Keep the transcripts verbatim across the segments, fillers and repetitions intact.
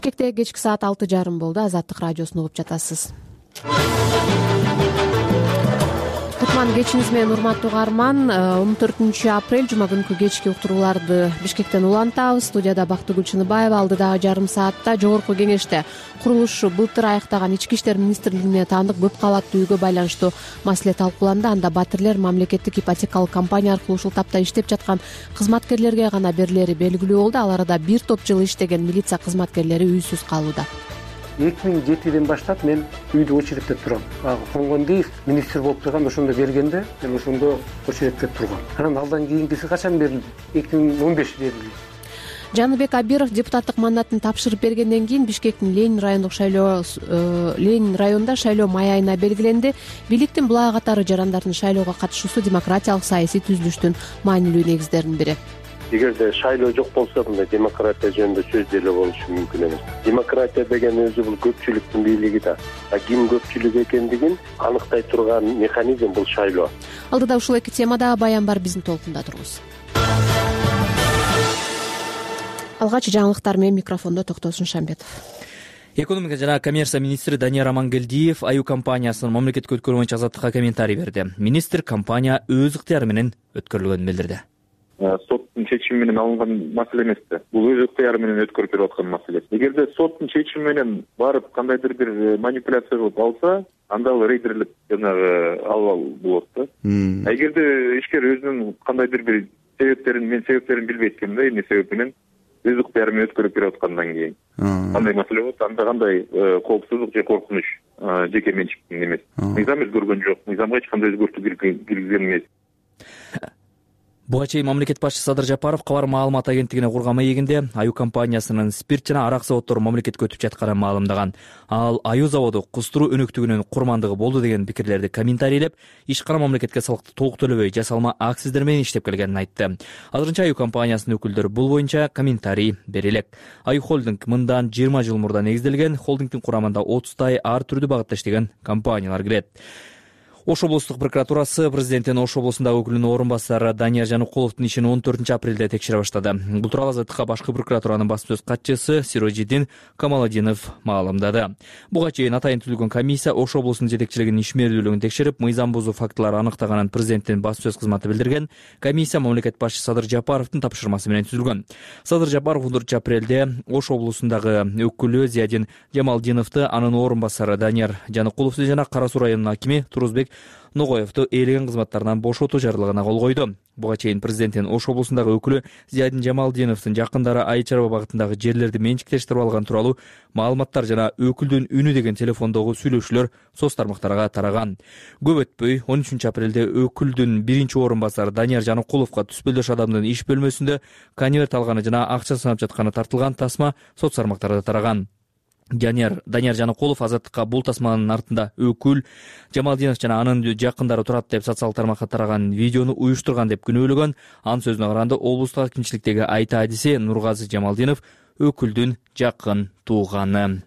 Бишкекте кечки саат алты жарым болду. Азаттык радиосун угуп жатасыз. Кутман кечиңиз менен урматтуу угарман. он төртүнчү апрель жума күнкү кечки уктурууларды Бишкектен улантабыз. Студияда Бактыгүл Чыныбаева. Алдыдагы жарым саатта Жогорку Кеңеште курулушу былтыр аяктаган Ички иштер министрлигине таандык көп кабаттуу үйгө байланыштуу маселе талкууланды. Анда батирлер мамлекеттик ипотекалык компания аркылуу ушул тапта иштеп жаткан кызматкерлерге гана берилери белгилүү болду. Ал арада бир топ жыл иштеген милиция кызматкерлери үйсүз калууда. эки миң жетиден баштап мен үйдө очередте турам. Конгондиев министр болуп турган ошондо бергенде мен ошондо очередте тургам. Анан алдан кийинкиси качан берилди? эки миң он беш берилди. Жаныбек Абиров депутаттык мандатын тапшырып бергенден кийин Бишкектин Ленин райондук шайлоо Ленин районунда шайлоо май айына белгиленди. Бийликтин була катары жарандардын шайлоого катышуусу демократиялык саясий түзүлүштүн маанилүү негиздеринин бири. Эгерде шайлоо жок болсо мындай демократия жөнүндө сөз деле болушу мүмкүн эмес. Демократия деген өзү бул көпчүлүктүн бийлиги да. А ким көпчүлүк экендигин аныктай турган механизм бул шайлоо. Алдыда ушул эки темада баян бар, биздин толкунда туруңуз. Алгач жаңылыктар менен микрофондо Токтосун Шамбетов. Экономика жана коммерция министри Данияр Амангелдиев аю компаниясынын мамлекеттик өткөрүү боюнча азаттыкка комментарий берди. Министр компания өз ыктыяры менен өткөрүлгөнүн билдирди. Соттун чечими менен алынган маселе эмес да. Бул өз ыктыяры менен өткөрүп берип аткан маселе. Эгерде соттун чечими менен барып кандайдыр бир манипуляция кылып алса, анда ал рейдерлик жанагы албал болот да. Эгерде ишкер өзүнүн кандайдыр бир себептерин, мен себептерин билбейт экенмин да, эмне себеп менен өз ыктыяры менен өткөрүп берип аткандан кийин кандай маселе болот, анда кандай коопсуздук же коркунуч жеке менчиктин эмес. Мыйзам өзгөргөн жок, мыйзамга эч кандай өзгөртүү киргизген эмес. Буга чейин мамлекет башчысы Садыр Жапаров кабар маалымат агенттигине курган маегинде аю компаниясынын спирт жана арак заводдору мамлекетке өтүп жатканын маалымдаган. Ал аю заводу кустуруу өнөктүгүнүн курмандыгы болду деген пикирлерди комментарийлеп, ишкана мамлекетке салыкты толук төлөбөй жасалма акциздер менен иштеп келгенин айтты. Азырынча аю компаниясынын өкүлдөрү бул боюнча комментарий бере элек. Аю холдинг мындан жыйырма жыл мурда негизделген, холдингдин курамында отуздай ар түрдүү багытта иштеген компаниялар кирет. Ош облустук прокуратурасы президенттин Ош облусундагы өкүлүнүн орун басары Данияр Жаныкуловдун ишин он төртүнчү апрелде текшере баштады. Бул тууралуу Азаттыкка башкы прокуратуранын басма сөз катчысы Сирожидин Камаладдинов маалымдады. Буга чейин атайын түзүлгөн комиссия Ош облусунун жетекчилигинин ишмердүүлүгүн текшерип, мыйзам бузуу фактылары аныктаганын президенттин басма сөз кызматы билдирген. Комиссия мамлекет башчысы Садыр Жапаровдун тапшырмасы менен түзүлгөн. Садыр Жапаров он төртүнчү апрелде Ош облусундагы өкүлү Зиядин Жамалдиновду, анын орун басары Данияр Жаныкуловду жана Кара Суу районунун акими Турузбек Ногоевду ээлеген кызматтарынан бошотуу жарлыгына кол койду. Буга чейин президенттин Ош облусундагы өкүлү Зиядин Жамалдиновдун жакындары Айыл чарба багытындагы жерлерди менчиктештирип алган тууралуу маалыматтар жана өкүлдүн үнү деген телефондогу сүйлөшүүлөр соц тармактарга тараган. Көп өтпөй он үчүнчү апрелде өкүлдүн биринчи орун басары Данияр Жаныкуловго түспөлдөш адамдын иш бөлмөсүндө конверт алганы жана акча санап жатканы тартылган тасма соц тармактарда тараган. Данияр Данияр Жаныкулов Азаттыкка бул тасманын артында өкүл Жамалдинов жана анын жакындары турат деп социалдык тармакка тараган видеону уюштурган деп күнөөлөгөн. Анын сөзүнө караганда облустук акимчиликтеги айта адиси Нургазы Жамалдинов өкүлдүн жакын тууганы.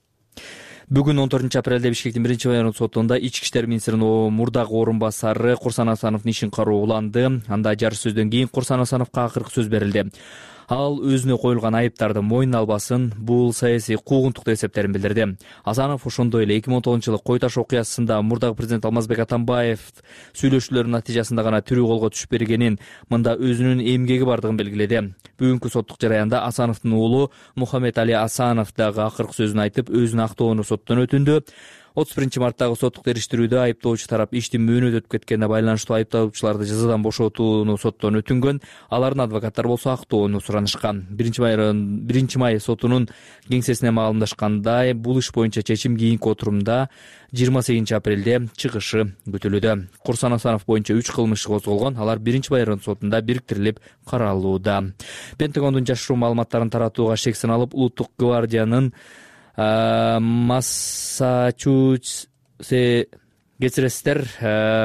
Бүгүн он төртүнчү апрелде Бишкектин биринчи райондук сотунда Ички иштер министринин мурдагы орун басары Курсан Асановдун ишин кароо уланды. Анда жарыш сөздөн кийин Курсан Асановго акыркы сөз берилди. Ал өзүнө коюлган айыптарды мойнуна албасын, бул саясий куугунтук деп эсептерин билдирди. Асанов ошондой эле эки миң он тогузунчу жылы Кой таш окуясында мурдагы президент Алмазбек Атамбаев сүйлөшүүлөрүнүн натыйжасында гана тирүү колго түшүп бергенин, мында өзүнүн эмгеги бардыгын белгиледи. Бүгүнкү соттук жараянда Асановдун уулу Мухаммед Али Асанов дагы акыркы сөзүн айтып, өзүн актоону соттон өтүндү. отуз биринчи марттагы соттук териштирүүдө айыптоочу тарап иштин мөөнөт өтүп кеткенине байланыштуу айыпталуучуларды жазадан бошотууну соттон өтүнгөн. Алардын адвокаттары болсо актоону суранышкан. биринчи май сотунун кеңсесине маалымдашкандай, бул иш боюнча чечим кийинки отурумда жыйырма сегизинчи апрелде чыгышы күтүлүүдө. Курсан Асанов боюнча үч кылмыш козголгон. Алар биринчи май райондук сотунда бириктирилип каралууда. Пентагондун жашыруу маалыматтарын таратууга шек саналып, улуттук гвардиянын Массачусетс кечиресиздер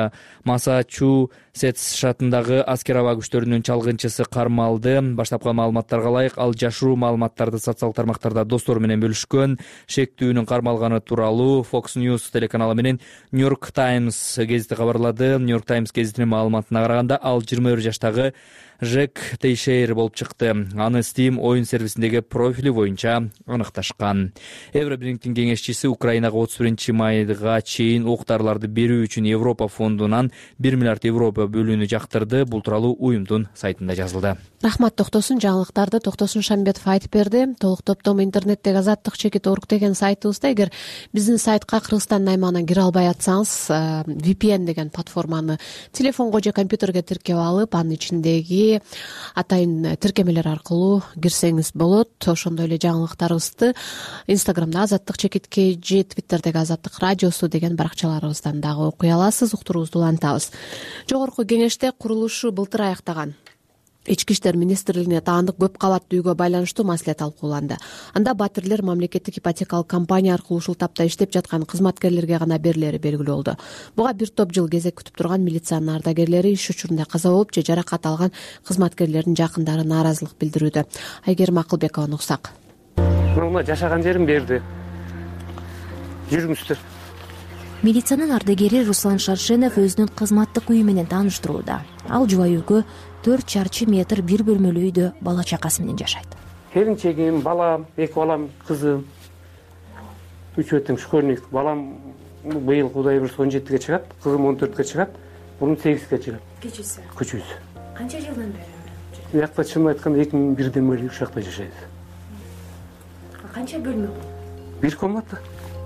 Массачусетс штатындагы аскер аба күчтөрүнүн чалгынчысы кармалды. Баштапкы маалыматтарга ылайык, ал жашыруу маалыматтарды социалдык тармактарда достору менен бөлүшкөн. Шектүүнүн кармалганы тууралуу Fox News телеканалы менен New York Times гезити кабарлады. New York Times гезитинин маалыматына караганда, ал жыйырма бир жаштагы Жек Тейшейр болуп чыкты. Аны Steam оюн сервисиндеги профили боюнча аныкташкан. Евробирингдин кеңешчиси Украинага отуз биринчи майга чейин оқ-дарыларды берүү үчүн Европа фондунан бир миллиард евро бөлүүнү жактырды. Бул тууралуу уюмдун сайтында жазылды. Рахмат Токтосун. Жаңылыктарды Токтосун Шамбетов айтып берди. Толук топтом интернеттеги азаттык чекит орг деген сайтыбызда, эгер биздин сайтка Кыргызстандын аймагынан кире албай атсаңыз, ви пи эн деген платформаны телефонго же компьютерге тиркеп алып, анын ичиндеги атайын тиркемелер аркылуу кирсеңиз болот. Ошондой эле жаңылыктарыбызды Инстаграмда азаттык чекитке же Твиттердеги азаттык радиосу деген баракчаларыбыздан дагы окуй аласыз. Уктуруубузду улантабыз. Жогорку кеңеште курулушу былтыр аяктаган Ички иштер министрлигине таандык көп кабаттуу үйгө байланыштуу маселе талкууланды. Анда батирлер мамлекеттик ипотекалык компания аркылуу ушул тапта иштеп жаткан кызматкерлерге гана берилери белгилүү болду. Буга бир топ жыл кезек күтүп турган милициянын ардагерлери иш учурунда каза болуп же жаракат алган кызматкерлердин жакындары нааразылык билдирүүдө. Айгерим Акылбекованы уксак. Мына жашаган жерин берди. Жүрүңүздөр. Милициянын ардагери Руслан Шаршенов өзүнүн кызматтык үйү менен тааныштырууда. Ал жубай үйгө төрт чарчы метр бир бөлмөлүү үйдө бала чакасы менен жашайт. Келинчегим, балам, эки балам, кызым, үчөө тең школьник. Балам быйыл Кудай буйрса он жетиге чыгат, кызым он төрткө чыгат, мунун сегизге чыгат. Кечүүсү. Күчүүсү. Канча жылдан бери? Биякта чынын айтканда эки миң бирден бери ушул жакта жашайбыз. Канча бөлмө? Бир комната.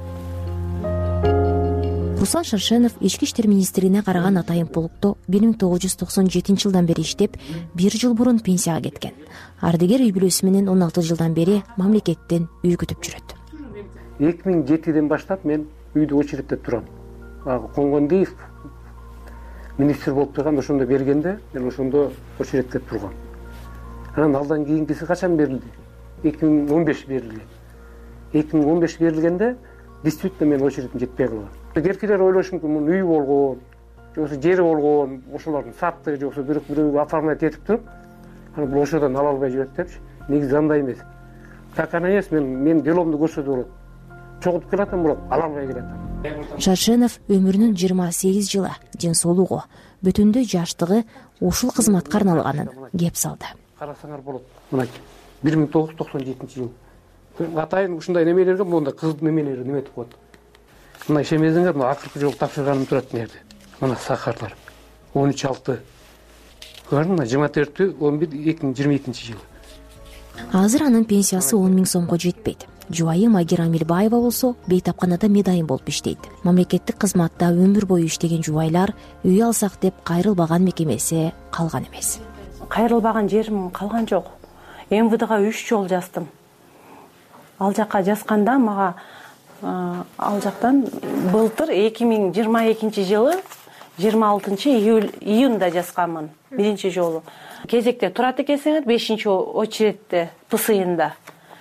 Руслан Шаршенов ички иштер министрлигине караган атайын полкто бир миң тогуз жүз токсон жетинчи жылдан бери иштеп, бир жыл мурун пенсияга кеткен. Ардагер үй бүлөсү менен он алты жылдан бери мамлекеттен үй күтүп жүрөт. эки миң жетиден баштап мен үйдө очередте турам. Конгондиев министр болуп турган ошондо бергенде, мен ошондо очередте тургам. Анан алдан кийинкиси качан берилди? эки миң он беш берилген. эки миң он беш берилгенде действительно мен очередим жетпей калган. Эркелер ойлошу мүмкүн, мунун үйү болгон, жоксо жери болгон, ошолордун сатты, жоксо бирок бирөө оформлять этип туруп, анан бул ошодон ала албай жүрөт депчи. Негизи андай эмес. Так ана эмес, мен мен деломду көрсөтүп болот. Чогултуп келатам, бирок ала албай келатам. Шаршенов өмүрүнүн жыйырма сегиз жылы ден соолугу, бүтүндөй жаштыгы ушул кызматка арналганын кеп салды. Карасаңар болот. Мына бир миң тогуз жүз токсон жетинчи жыл. Атайын ушундай немелерге монда кыздын немелери неметип коет. Мына ишемесеңер, мына акыркы жолу тапшырганым турат мына жерде. Мына сахарлар. он үч алты. Көрдүңүзбү? Мына жыйырма төртү он бир эки миң жыйырма экинчи жыл. Азыр анын пенсиясы он миң сомго жетпейт. Жубайы Магира Амилбаева болсо бейтапканада медайым болуп иштейт. Мамлекеттик кызматта өмүр бою иштеген жубайлар үй алсак деп кайрылбаган мекемеси калган эмес. Кайрылбаган жерим калган жок. эм вэ дэга үч жолу жаздым. Ал жакка жазганда мага ал жактан былтыр эки миң жыйырма экинчи жылы жыйырма алтынчы июнда жазганмын биринчи жолу. Кезекте турат экенсиңер бешинчи очередте пэ эс ында.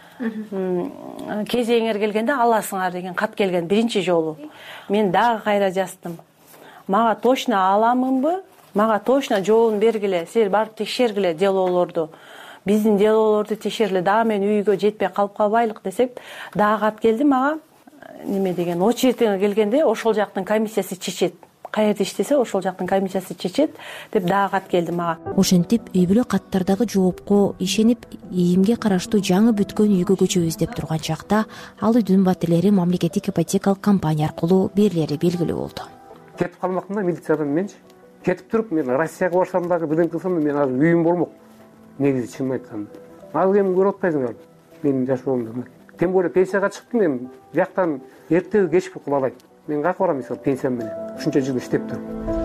Кезеңер келгенде аласыңар деген кат келген биринчи жолу. Мен дагы кайра жаздым. Мага точно аламынбы? Мага точно жообун бергиле. Силер барып текшергиле делоолорду. Биздин делоолорду текшерле. Дагы мен үйгө жетпей калып калбайлык десек, дагы кат келди мага. Неме деген очередине келгенде ошол жактын комиссиясы чечет. Каерде иштесе ошол жактын комиссиясы чечет деп дагы кат келди мага. Ошентип үй бүлө каттардагы жоопко ишенип, ийимге караштуу жаңы бүткөн үйгө көчөбүз деп турган чакта ал үйдүн батирлери мамлекеттик ипотекалык компания аркылуу берилери белгилүү болду. Кетип калмактын да милициядан менчи. Кетип туруп мен Россияга барсам дагы бирден кылсам мен азыр үйүм болмок. Негизи чынын айтканда. Ал кем көрүп атпайсыңар менин жашоомду. Тем более пенсияга чыктым мен. Бияктан эртеби кечпи кыла алайм. Мен каяка барам мисалы пенсиям менен. Ушунча жыл иштеп туруп.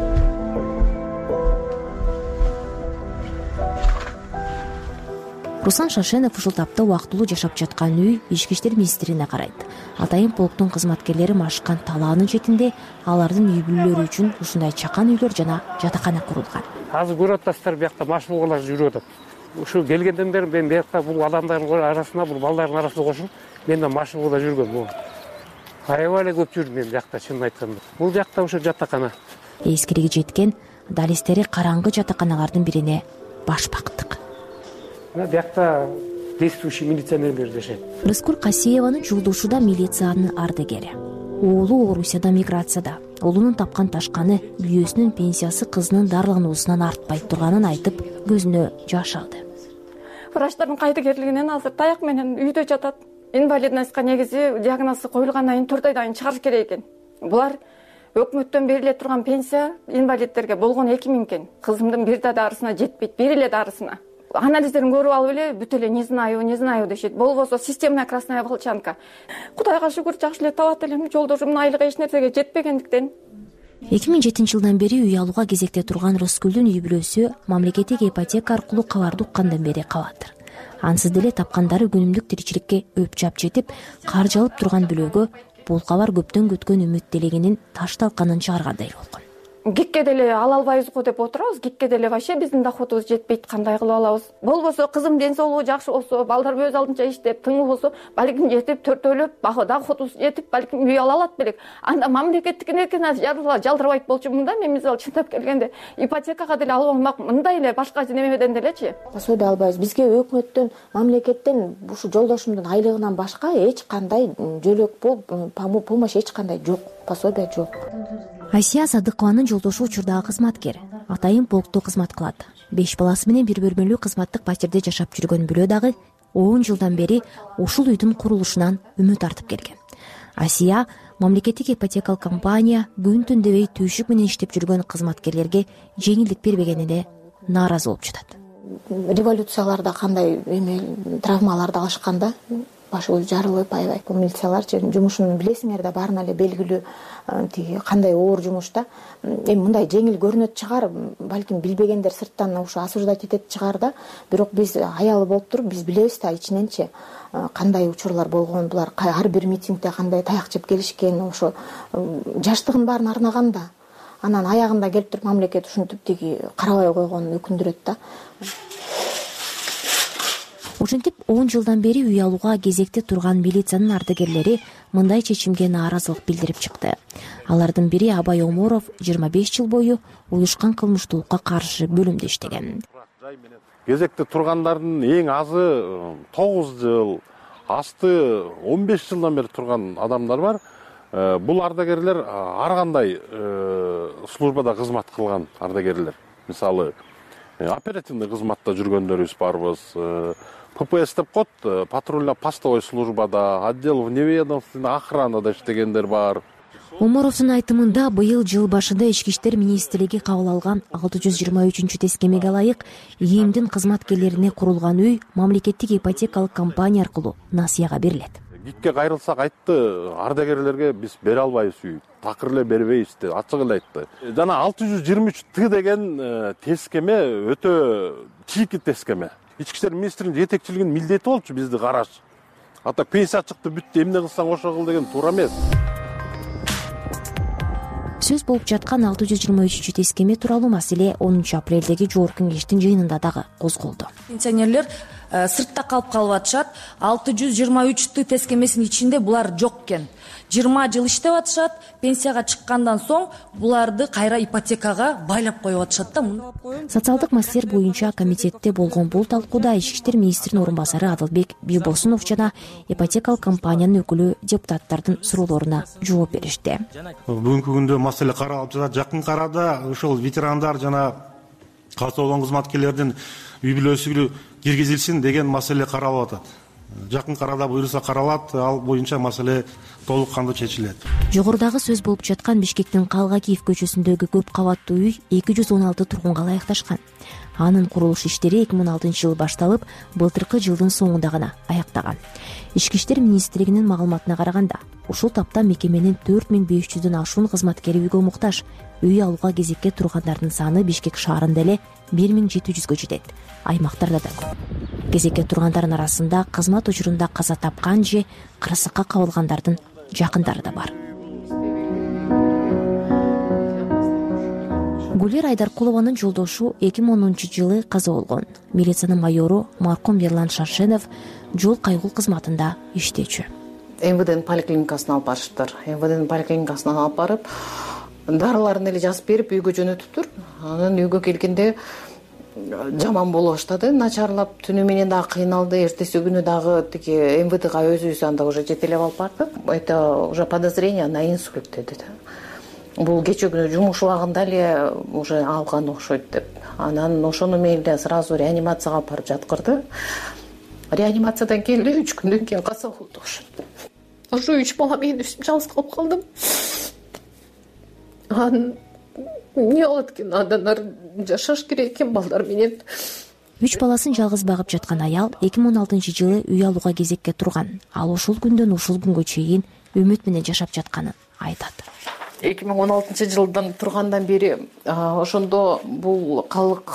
Руслан Шаршенов ушул тапта убактылуу жашап жаткан үй ички иштер министрлигине карайт. Атайын полктун кызматкерлери машыккан талаанын четинде алардын үй бүлөлөрү үчүн ушундай чакан үйлөр жана жатакана курулган. Азыр көрүп атасыздар, биякта машыгуулар жүрүп атат. Ушу келгенден бери мен биякта бул адамдардын арасына, бул балдардын арасына кошуп, мен да машыгууда жүргөм. Аябай эле көп жүрдүм мен биякта чынын айтканда. Бул жакта ушу жатакана. эскириги жеткен далестери караңгы жатаканалардын бирине баш бактык. Биякта действующий милиционерлер жашайт. Рыскүл Касиеванын жолдошу да милициянын ардагери. Уулу Орусияда миграцияда. Улунун тапкан ташканы күйөөсүнүн пенсиясы кызынын дарылануусунан артпай турганын айтып, көзүнө жаш алды. Врачтардын кайдыгерлигинен азыр таяк менен үйдө жатат. Инвалидностька негизи диагнозу коюлгандан кийин төрт айдан кийин чыгарыш керек экен. Булар өкмөттөн бериле турган пенсия инвалидтерге болгон эки миң экен. Кызымдын бир да дарысына жетпейт, бир эле дарысына. Анализдерин көрүп алып эле бүт эле не знаю, не знаю дешет. Болбосо системная красная волчанка. Кудайга шүгүр жакшы эле табат элем. Жолдошумдун айлыгы эч нерсеге жетпегендиктен. эки миң жетинчи жылдан бери үй алууга кезекте турган Рыскүлдүн үй бүлөсү мамлекеттик ипотека аркылуу кабарды уккандан бери калатыр. Ансыз деле тапкандары күнүмдүк тиричиликке өпчап жетип, каржы алып турган бүлөгө бул кабар көптөн күткөн үмүт делегенин таш талканын чыгаргандай болгон. Гикке деле ала албайбыз го деп отурабыз. Гикке деле вообще биздин доходубуз жетпейт, кандай кылып алабыз? Болбосо кызым ден соолугу жакшы болсо, балдарым өз алдынча иштеп, тыңы болсо, балким жетип, төртөөлөп, доходубуз жетип, балким үй ала алат белек. Анда мамлекеттикин экен жалдырбайт болчумун да. Мен мисалы чындап келгенде ипотекага деле алып алмак, мындай эле башка немеден делечи. Пособие албайбыз. Бизге өкмөттөн, мамлекеттен ушу жолдошумдун айлыгынан башка эч кандай жөлөк бул помощь эч кандай жок, пособие жок. Айсия Садыкованын жолдошу учурдагы кызматкер. Атайын полкто кызмат кылат. Беш баласы менен бир бөлмөлүү кызматтык патерде жашап жүргөн бүлө дагы он жылдан бери ушул үйдүн курулушунан үмүт артып келген. Айсия мамлекеттик ипотекалык компания күн түн дебей түйшүк менен иштеп жүргөн кызматкерлерге жеңилдик бербегенине нааразы болуп жатат. Революцияларда кандай эме травмаларды алышканда башы өзү жарылып аябай. Бул милицияларчы жумушун билесиңер да, баарына эле белгилүү тиги кандай оор жумуш да. Эми мындай жеңил көрүнөт чыгар, балким билбегендер сырттан ушу осуждать этет чыгар да. Бирок биз аялы болуп туруп биз билебиз да ичиненчи кандай учурлар болгон. Булар ар бир митингде кандай таяк жеп келишкен, ошо жаштыгын баарын арнаган да. Анан аягында келип туруп мамлекет ушинтип тиги карабай койгонун өкүндүрөт да. Ошентип он жылдан бери үй алууга кезекте турган милициянын ардагерлери мындай чечимге нааразылык билдирип чыкты. Алардын бири Абай Оморов жыйырма беш жыл бою уюшкан кылмыштуулукка каршы бөлүмдө иштеген. Кезекте тургандардын эң азы тогуз жыл, асты он беш жылдан бери турган адамдар бар. Бул ардагерлер ар кандай службада кызмат кылган ардагерлер. Мисалы, оперативный кызматта жүргөндөрүбүз барбыз. ППС деп коет, патрульно-постовой службада, отдел вневедомственной охранада иштегендер бар. Оморовдун айтымында быйыл жыл башында Ички иштер министрлиги кабыл алган алты жүз жыйырма үчүнчү тескемеге ылайык ИЭМдин кызматкерлерине курулган үй мамлекеттик ипотекалык компания аркылуу насыяга берилет. Гикке кайрылсак айтты, ардагерлерге биз бере албайбыз үй, такыр эле бербейбиз деп ачык эле айтты. Жана алты жүз жыйырма үч Т деген тескеме өтө чийки тескеме. Ички иштер министринин жетекчилигинин милдети болчу бизди караш. Ата пенсия чыкты, бүттү, эмне кылсаң ошо кыл деген туура эмес. Сөз болуп жаткан алты жүз жыйырма үчүнчү тескеме тууралуу маселе онунчу апрелдеги жогорку кеңештин жыйынында дагы козголду. Пенсионерлер сыртта калып калып атышат. алты жүз жыйырма үч Т тескемесинин ичинде булар жок экен. жыйырма жыл иштеп атышат, пенсияга чыккандан соң буларды кайра ипотекага байлап коюп атышат да. Социалдык маселелер боюнча комитетте болгон бул талкууда Ички иштер министринин орун басары Адылбек Бийбосунов жана ипотекалык компаниянын өкүлү депутаттардын суроолоруна жооп беришти. Бүгүнкү күндө маселе каралып жатат. Жакын арада ошол ветерандар жана катуу болгон кызматкерлердин үй бүлөсүгө киргизилсин деген маселе каралып атат. Жакын арада буюрса каралат, ал боюнча маселе толук кандуу чечилет. Жогорудагы сөз болуп жаткан Бишкектин Калгакиев көчөсүндөгү көп кабаттуу үй эки жүз он алты тургунга ылайыкташкан. Анын курулуш иштери эки миң он алтынчы жылы башталып, былтыркы жылдын соңунда гана аяктаган. Ички иштер министрлигинин маалыматына караганда, ушул тапта мекеменин төрт миң беш жүздөн ашуун кызматкери үйгө муктаж. Үй алууга кезекке тургандардын саны Бишкек шаарында эле бир миң жети жүзгө жетет. Аймактарда да көп. Кезекке тургандардын арасында кызмат учурунда каза тапкан же кырсыкка кабылгандардын жакындары да бар. Гулер Айдаркулованын жолдошу эки миң онунчу жылы каза болгон. Милициянын майору маркум Ерлан Шаршенов жол кайгыл кызматында иштечү. МВДнын поликлиникасына алып барышыптыр. МВДнын поликлиникасынан алып барып, дарыларын эле жазып берип үйгө жөнөтүптүр. Анан үйгө келгенде жаман боло баштады, начарлап, түнү менен дагы кыйналды. Эртеси күнү дагы тиги эм вэ дга өзүбүз анда уже жетелеп алып бардык. Это уже подозрение на инсульт деди да. Бул кечээ күнү жумуш убагында эле уже алган окшойт деп. Анан ошону мейли сразу реанимацияга алып барып жаткырды. Реанимациядан кийин эле үч күндөн кийин каза болду ошо. Ошо үч бала мен өзүм жалгыз калып калдым. Анан эмне болот экен? Андан ары жашаш керек экен балдар менен. Үч баласын жалгыз багып жаткан аял эки миң он алтынчы жылы үй алууга кезекке турган. Ал ушул күндөн ушул күнгө чейин үмүт менен жашап жатканын айтат. эки миң он алтынчы жылдан тургандан бери ошондо бул калык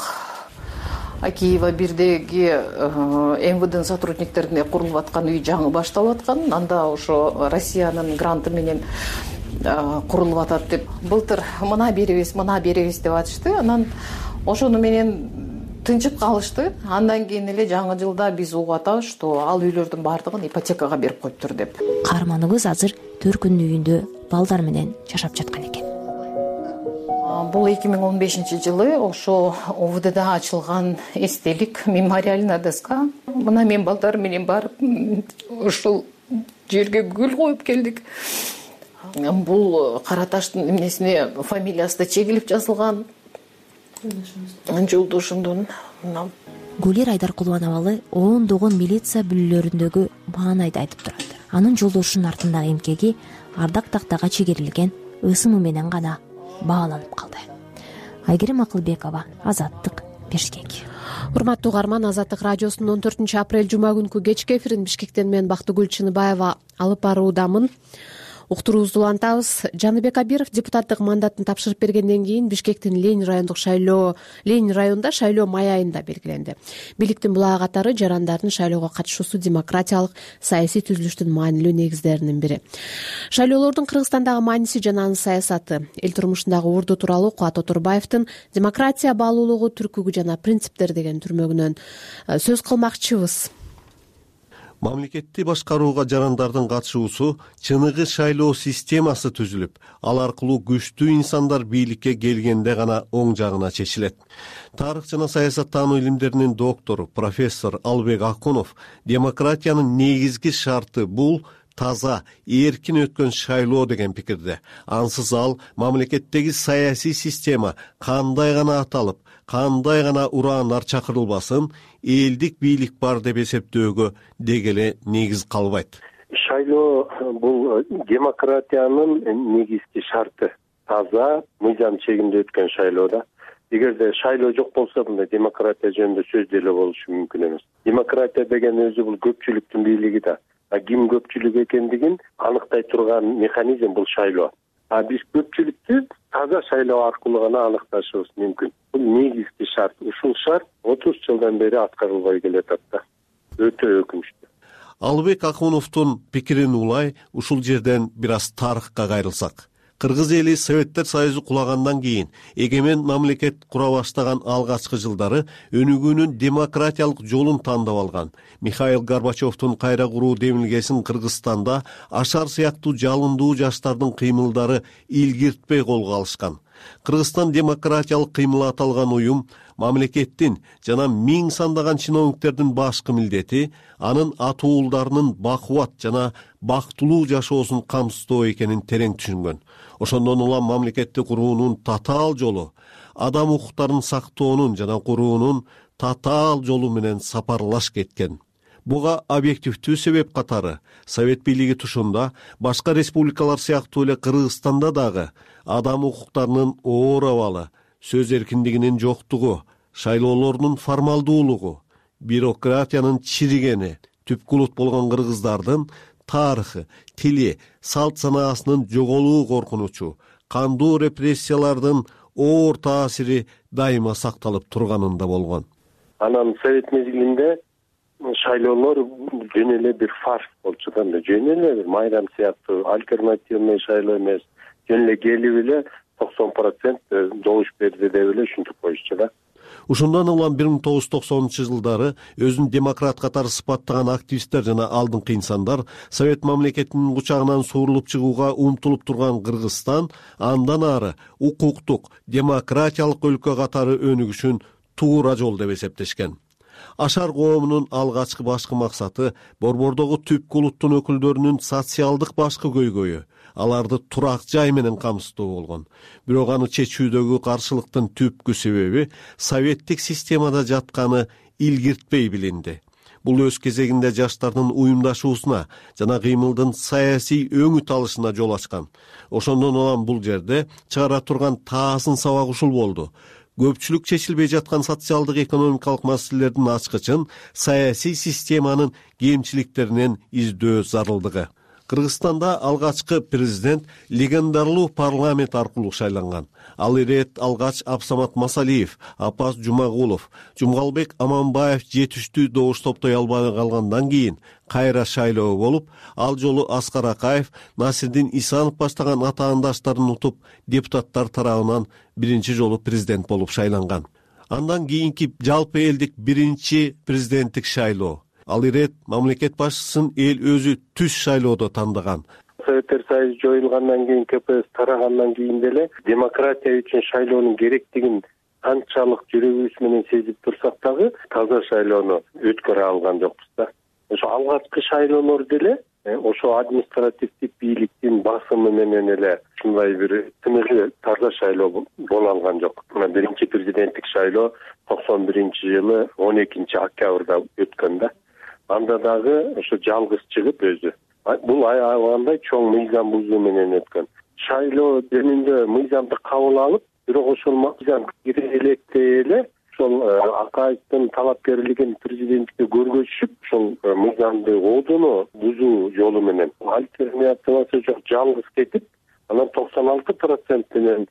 Киева бирдеги эм вэ дын сотрудниктерине курулуп аткан үй жаңы башталып аткан. Анда ошо Россиянын гранты менен курулуп атат деп былтыр мына беребиз, мына беребиз деп атышты. Анан ошону менен тынчып калышты. Андан кийин эле жаңы жылда биз угуп атабыз, что ал үйлөрдүн баардыгын ипотекага берип коюптур деп. Каарманыбыз азыр төркүнүн үйүндө балдар менен жашап жаткан экен. Бул эки миң он бешинчи жылы ошо о вэ дда ачылган эстелик, мемориальная доска. Мына мен балдар менен барып ушул жерге гүл коюп келдик. Бул кара таштын эмнесине фамилиясы да чегилип жазылган. Жолдошумдун. Гулир Айдаркулубановалы ондогон милиция бүлөлөрүндөгү маанайды айтып турат. Анын жолдошунун артындагы эмкеги ардак тактага чегерилген ысымы менен гана бааланып калды. Айгерим Акылбекова, Азаттык, Бишкек. Урматтуу угарман, Азаттык радиосунун он төртүнчү апрель жума күнкү кечки эфирин Бишкектен мен Бактыгүл Чыныбаева алып баруудамын. Уктуруубузду улантабыз. Жаныбек Абиров депутаттык мандатын тапшырып бергенден кийин Бишкектин Ленин райондук шайлоо Ленин районунда шайлоо май айында белгиленди. Бийликтин булагы катары жарандардын шайлоого катышуусу демократиялык саясий түзүлүштүн маанилүү негиздеринин бири. Шайлоолордун Кыргызстандагы мааниси жана анын саясаты, эл турмушундагы урду тууралуу Кубат Отурбаевдин демократия баалуулугу, түркүгү жана принциптер деген түрмөгүнөн сөз кылмакчыбыз. Мамлекетти башкарууга жарандардын катышуусу чыныгы шайлоо системасы түзүлүп, ал аркылуу күчтүү инсандар бийликке келгенде гана оң жагына чечилет. Тарых жана саясаттануу илимдеринин доктору, профессор Албек Акунов демократиянын негизги шарты бул таза, эркин өткөн шайлоо деген пикирде. Ансыз ал мамлекеттеги саясий система кандай гана аталып, кандай гана ураандар чакырылбасын, элдик бийлик бар деп эсептөөгө дегеле негиз калбайт. Шайлоо бул демократиянын негизги шарты. Таза, мыйзам чегинде өткөн шайлоодо. Эгерде шайлоо жок болсо, мындай демократия жөнүндө сөз деле болушу мүмкүн эмес. Демократия деген өзү бул көпчүлүктүн бийлиги да. А ким көпчүлүк экендигин аныктай турган механизм бул шайлоо. А биз көпчүлүктү таза шайлоо аркылуу гана аныкташыбыз мүмкүн. Бул негизги шарт. Ушул шарт отуз жылдан бери аткарылбай келатат да. Өтө өкүнүчтүү. Албек Акуновдун пикирин улай ушул жерден бир аз тарыхка кайрылсак. Кыргыз эли Советтер Союзу кулагандан кийин эгемен мамлекет кура баштаган алгачкы жылдары өнүгүүнүн демократиялык жолун тандап алган. Михаил Горбачевдун кайра куруу демилгесин Кыргызстанда ашар сыяктуу жалындуу жаштардын кыймылдары илгиртпей колго алышкан. Кыргызстан демократиялык кыймыл аталган уюм мамлекеттин жана миң сандаган чиновниктердин башкы милдети анын атуулдарынын бакубат жана бактылуу жашоосун камсыздоо экенин терең түшүнгөн. Ошондон улам мамлекетти куруунун татаал жолу, адам укуктарын сактоонун жана куруунун татаал жолу менен сапарлаш кеткен. Буга объективдүү себеп катары Совет бийлиги тушунда башка республикалар сыяктуу эле Кыргызстанда дагы адам укуктарынын оор абалы, сөз эркиндигинин жоктугу, шайлоолордун формалдуулугу, бюрократиянын чиригени, түпкү улут болгон кыргыздардын тарыхы, тили, салт санаасынын жоголуу коркунучу, кандуу репрессиялардын оор таасири дайыма сакталып турганында болгон. Анан Совет мезгилинде шайлоолор жөн эле бир фарс болчу да, жөн эле бир майрам сыяктуу альтернативный шайлоо эмес, жөн эле келип эле токсон процент добуш берди деп эле ушинтип коюшчу да. Ушундан улам бир миң тогуз жүз токсонунчу жылдары өзүн демократ катары сыпаттаган активисттер жана алдыңкы инсандар Совет мамлекетинин кучагынан суурулуп чыгууга умтулуп турган Кыргызстан андан ары укуктук, демократиялык өлкө катары өнүгүшүн туура жол деп эсептешкен. Ашар коомунун алгачкы башкы максаты Борбордогу түпкү улуттун өкүлдөрүнүн социалдык башкы көйгөйү, аларды турак жай менен камсыздоо болгон. Бирок аны чечүүдөгү каршылыктын түпкү себеби советтик системада жатканы илгиртпей билинди. Бул өз кезегинде жаштардын уюмдашуусуна жана кыймылдын саясий өңүт алышына жол ачкан. Ошондон улам бул жерде чыгара турган таасын сабак ушул болду. Көпчүлүк чечилбей жаткан социалдык экономикалык маселелердин ачкычын саясий системанын кемчиликтеринен издөө зарылдыгы. Кыргызстанда алгачкы президент легендарлуу парламент аркылуу шайланган. Ал ирет алгач Абсамат Масалиев, Апаз Жумагулов, Жумгалбек Аманбаев жетиштүү добуш топтой албай калгандан кийин кайра шайлоо болуп, ал жолу Аскар Акаев, Насирдин Исанов баштаган атаандаштарын утуп, депутаттар тарабынан биринчи жолу президент болуп шайланган. Андан кийинки жалпы элдик биринчи президенттик шайлоо. Ал ирет мамлекет башчысын эл өзү түз шайлоодо тандаган. Советтер Союзу жоюлгандан кийин, КПСС тарагандан кийин деле демократия үчүн шайлоонун керектигин канчалык жүрөгүбүз менен сезип турсак дагы таза шайлоону өткөрө алган жокпуз да. Ошо алгачкы шайлоолор деле ошо административдик бийликтин басымы менен эле ушундай бир тыныгы таза шайлоо боло алган жок. Мына биринчи президенттик шайлоо токсон биринчи жылы он экинчи октябрда өткөн да. Анда дагы ошо жалгыз чыгып өзү. Бул аябагандай чоң мыйзам бузуу менен өткөн. Шайлоо жөнүндө мыйзамды кабыл алып, бирок ошол мыйзам кире электе эле ошол Акаевдин талапкерлигин президенттикке көргөзүшүп, ошол мыйзамды оодону бузуу жолу менен альтернативасы жок жалгыз кетип, анан токсон алты процент менен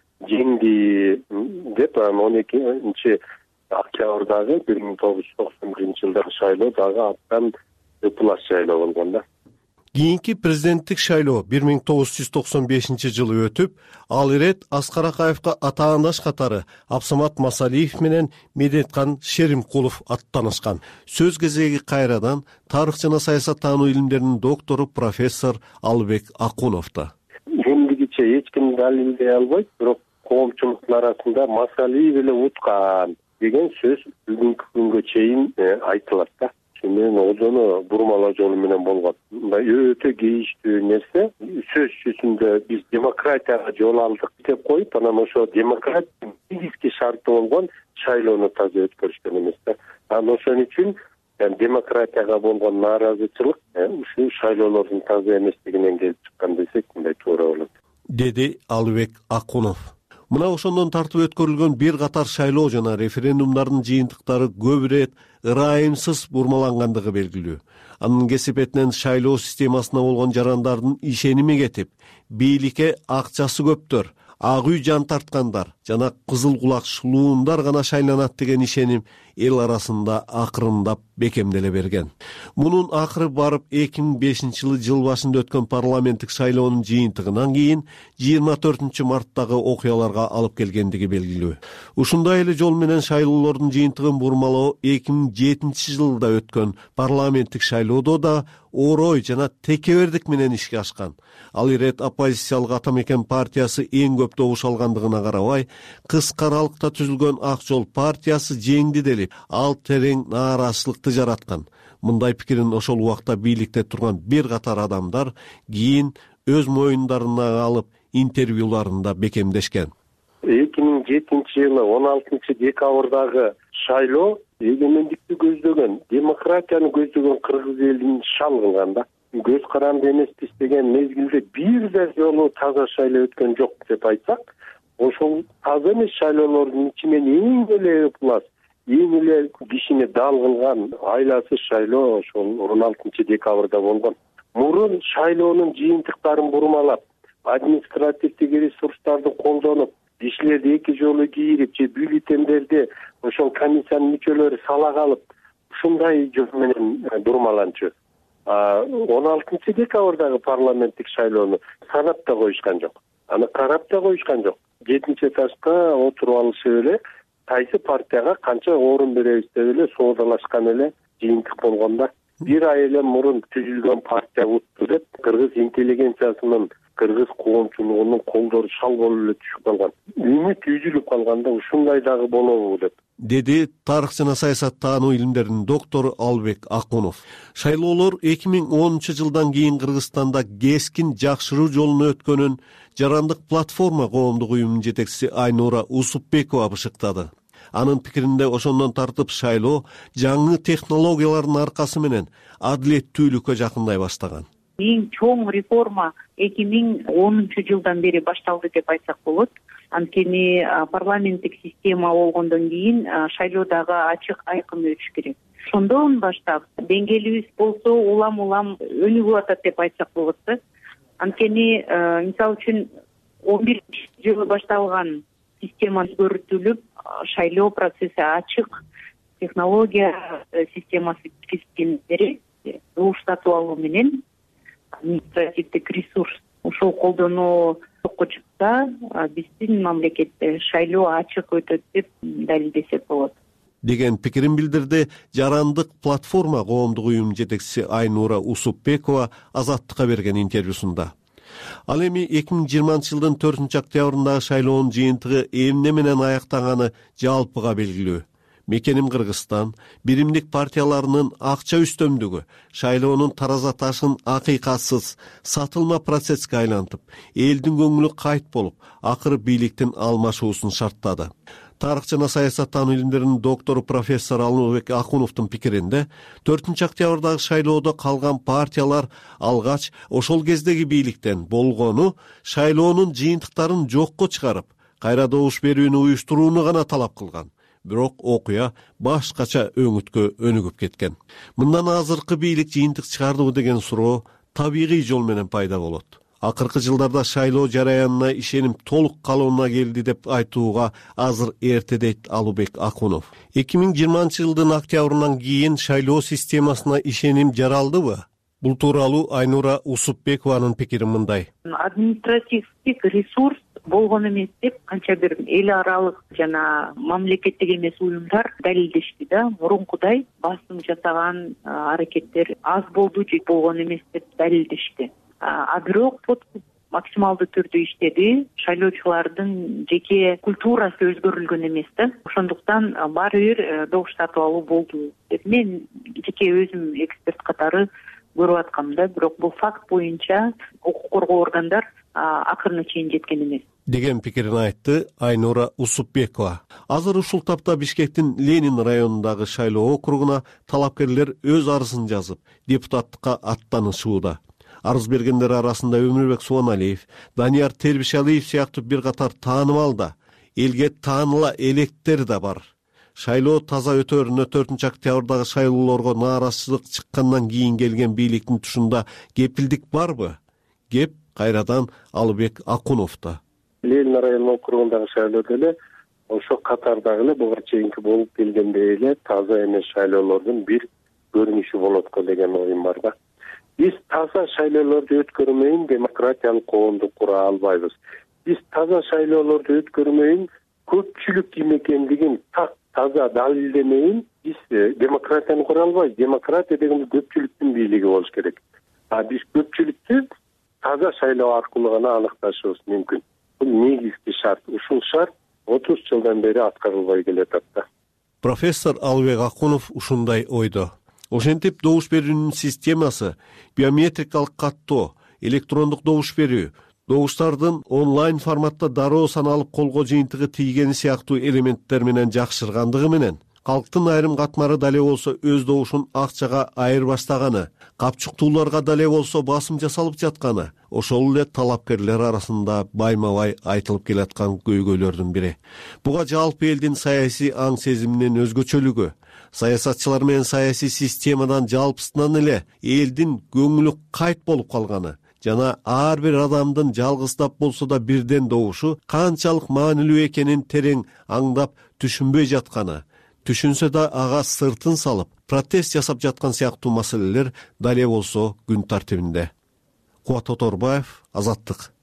жеңди деп он экинчи октябрдагы бир миң тогуз жүз токсон биринчи жылдагы шайлоо дагы абдан ыплас шайлоо болгон да. Кийинки президенттик шайлоо бир миң тогуз жүз токсон бешинчи жылы өтүп, ал ирет Аскар Акаевка атаандаш катары Абсамат Масалиев менен Медеткан Шеримкулов аттанышкан. Сөз кезеги кайрадан тарых жана саясаттануу илимдеринин доктору профессор Албек Акуновдо. Эмдигиче эч ким далилдей албайт, бирок коомчулуктун арасында Масалиев эле уткан деген сөз бүгүнкү күнгө чейин айтылат да. Мен оодону бурмалоо жолу менен болгон. Мындай өтө кейиштүү нерсе. Сөз жүзүндө биз демократияга жол алдык деп коюп, анан ошо демократиянын негизги шарты болгон шайлоону таза өткөрүшкөн эмес да. Анан ошон үчүн демократияга болгон нааразычылык ушул шайлоолордун таза эместигинен келип чыккан десек мындай туура болот, деди Албек Акунов. Мына ошондон тартып өткөрүлгөн бир катар шайлоо жана референдумдардын жыйынтыктары көп ирет ырайымсыз бурмалангандыгы белгилүү. Анын кесипетинен шайлоо системасына болгон жарандардын ишеними кетип, бийликке акчасы көптөр, ак үй жан тарткандар жана кызыл кулак шулуундар гана шайланат деген ишеним эл арасында акырындап бекемделе берген. Мунун акыры барып эки миң бешинчи жылы жыл башында өткөн парламенттик шайлоонун жыйынтыгынан кийин жыйырма төртүнчү марттагы окуяларга алып келгендиги белгилүү. Ушундай эле жол менен шайлоолордун жыйынтыгын бурмалоо эки миң жетинчи жылда өткөн парламенттик шайлоодо да орой жана текебердик менен ишке ашкан. Ал ирет оппозициялык Ата Мекен партиясы эң көп добуш алгандыгына карабай, кыска аралыкта түзүлгөн Ак Жол партиясы жеңди делип, ал терең нааразычылыкты жараткан. Мындай пикирин ошол убакта бийликте турган бир катар адамдар кийин өз моюндарына алып интервьюларында бекемдешкен. эки миң жетинчи жылы он алтынчы декабрдагы шайлоо эгемендикти көздөгөн, демократияны көздөгөн кыргыз элин шал кылган да. Көз каранды эмеспиз деген мезгилде бир да жолу таза шайлоо өткөн жок деп айтсак, ошол таза эмес шайлоолордун ичинен эң эле ыплас, эң эле кишини дал кылган айласыз шайлоо ошол он алтынчы декабрда болгон. Мурун шайлоонун жыйынтыктарын бурмалап, административдик ресурстарды колдонуп, кишилерди эки жолу кийирип же бюллетендерди ошол комиссиянын мүчөлөрү сала калып, ушундай жол менен бурмаланчу. он алтынчы декабрдагы парламенттик шайлоону санап да коюшкан жок. Аны карап да коюшкан жок. Жетинчи этажга отуруп алышып эле кайсы партияга канча орун беребиз деп эле соодалашкан эле жыйынтык болгон да. Бир ай эле мурун түзүлгөн партия утту деп кыргыз интеллигенциясынын, кыргыз коомчулугунун колдору шал болуп эле түшүп калган. Үмүт үзүлүп калганда ушундай дагы болобу деп деди тарых жана саясаттануу илимдеринин доктору Албек Акунов. Шайлоолор эки миң онунчу жылдан кийин Кыргызстанда кескин жакшыруу жолуна өткөнүн Жарандык платформа коомдук уюмунун жетекчиси Айнура Усупбекова бышыктады. Анын пикиринде ошондон тартып шайлоо жаңы технологиялардын аркасы менен адилеттүүлүккө жакындай баштаган. Эң чоң реформа эки миң онунчу жылдан бери башталды деп айтсак болот. Анткени парламенттик система болгондон кийин шайлоо дагы ачык айкын өтүш керек. Ошондон баштап деңгээлибиз болсо улам улам өнүгүп атат деп айтсак болот да. Анткени мисалы үчүн он биринчи жылы башталган система өзгөртүлүп, шайлоо процесси ачык, технология системасы киргизгендери добуш сатып алуу менен административдик ресурс ошол колдонуу жокко чыкса, биздин мамлекетте шайлоо ачык өтөт деп далилдесек болот деген пикирин билдирди Жарандык платформа коомдук уюмунун жетекчиси Айнура Усупбекова Азаттыкка берген интервьюсунда. Ал эми эки миң жыйырманчы жылдын төртүнчү октябрындагы шайлоонун жыйынтыгы эмне менен аяктаганы жалпыга белгилүү. Мекеним Кыргызстан биримдик партияларынын акча үстөмдүгү шайлоонун тараза ташын акыйкатсыз сатылма процесске айлантып, элдин көңүлү кайт болуп, акыры бийликтин алмашуусун шарттады. Тарых жана саясаттануу илимдеринин доктору профессор Албек Акуновдун пикиринде, төртүнчү октябрдагы шайлоодо калган партиялар алгач ошол кездеги бийликтен болгону шайлоонун жыйынтыктарын жокко чыгарып, кайра добуш берүүнү уюштурууну гана талап кылган. Бирок окуя башкача өңүткө өнүгүп кеткен. Мындан азыркы бийлик жыйынтык чыгардыбы деген суроо табигый жол менен пайда болот. Акыркы жылдарда шайлоо жараянына ишеним толук калууна келди деп айтууга азыр эрте дейт Албек Акунов. эки миң жыйырманчы жылдын октябрынан кийин шайлоо системасына ишеним жаралдыбы? Бул тууралуу Айнура Усупбекованын пикири мындай. Административдик ресурс болгон эмес деп канча бир эл аралык жана мамлекеттик эмес уюмдар далилдешти да. Мурункудай басым жасаган аракеттер аз болду же болгон эмес деп далилдешти. А бирок подкуп максималдуу түрдө иштеди. Шайлоочулардын жеке культурасы өзгөрүлгөн эмес да. Ошондуктан баары бир добуш сатып алуу болду деп мен жеке өзүм эксперт катары көрүп аткам да. Бирок бул факт боюнча укук коргоо органдар акырына чейин жеткен эмес деген пикирин айтты Айнура Усупбекова. Азыр ушул тапта Бишкектин Ленин районундагы шайлоо округуна талапкерлер өз арызын жазып, депутаттыкка аттанышууда. Арыз бергендер арасында Өмүрбек Суаналиев, Данияр Тербишалиев сыяктуу бир катар таанымал да, элге тааныла электер да бар. Шайлоо таза өтөрүнө төртүнчү октябрдагы шайлоолорго нааразычылык чыккандан кийин келген бийликтин тушунда кепилдик барбы? Кеп кайрадан Албек Акуновдо. Ленин районунун округундагы шайлоо деле ошо катардагы эле буга чейинки болуп келгендей эле таза эмес шайлоолордун бир көрүнүшү болот го деген оюм бар да. Биз таза шайлоолорду өткөрмөйүн демократиялык коомду кура албайбыз. Биз таза шайлоолорду өткөрмөйүн көпчүлүк ким экендигин так таза далилдемейин биз демократияны кура албайбыз. Демократия деген көпчүлүктүн бийлиги болуш керек. А биз көпчүлүктү таза шайлоо аркылуу гана аныкташыбыз мүмкүн. Бул негизги шарт. Ушул шарт отуз жылдан бери аткарылбай келатат да. Профессор Албек Акунов ушундай ойдо. Ошентип добуш берүүнүн системасы, биометрикалык каттоо, электрондук добуш берүү, добуштардын онлайн форматта дароо саналып колго жыйынтыгы тийгени сыяктуу элементтер менен жакшыргандыгы менен, калктын айрым катмары дале болсо өз добушун акчага айырбастаганы, капчуктууларга дале болсо басым жасалып жатканы, ошол эле талапкерлер арасында байма-бай айтылып келаткан көйгөйлөрдүн бири. Буга жалпы элдин саясий аң сезиминин өзгөчөлүгү, саясатчылар менен саясий системадан жалпысынан эле элдин көңүлү кайт болуп калганы жана ар бир адамдын жалгыздап болсо да бирден добушу канчалык маанилүү экенин терең аңдап түшүнбөй жатканы, түшүнсө да ага сыртын салып, протест жасап жаткан сыяктуу маселелер дале болсо күн тартибинде. Кубат Оторбаев, Азаттык.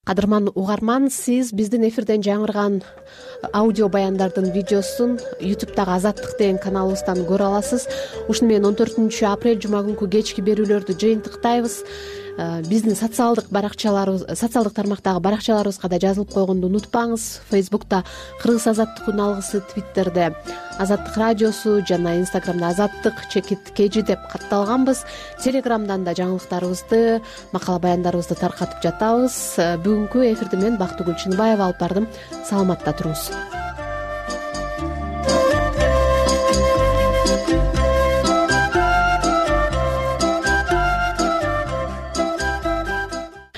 кадырман угарман, сиз биздин эфирден жаңырган аудио баяндардын видеосун ютубтагы Азаттык деген каналыбыздан көрө аласыз. Ушуну менен он төртүнчү апрель жума күнкү кечки берүүлөрдү жыйынтыктайбыз. Биздин социалдык баракчаларыбыз, социалдык тармактагы баракчаларыбызга да жазылып койгонду унутпаңыз. Фейсбукта Кыргыз Азаттык үн алгысы, Твиттерде Азаттык радиосу жана Инстаграмда Азаттык чекит кежи деп катталганбыз. Телеграмдан да жаңылыктарыбызды, макала баяндарыбызды таркатып жатабыз. Бүгүнкү эфирди мен Бактыгүл Чыныбаева алып бардым. Саламатта туруңуз.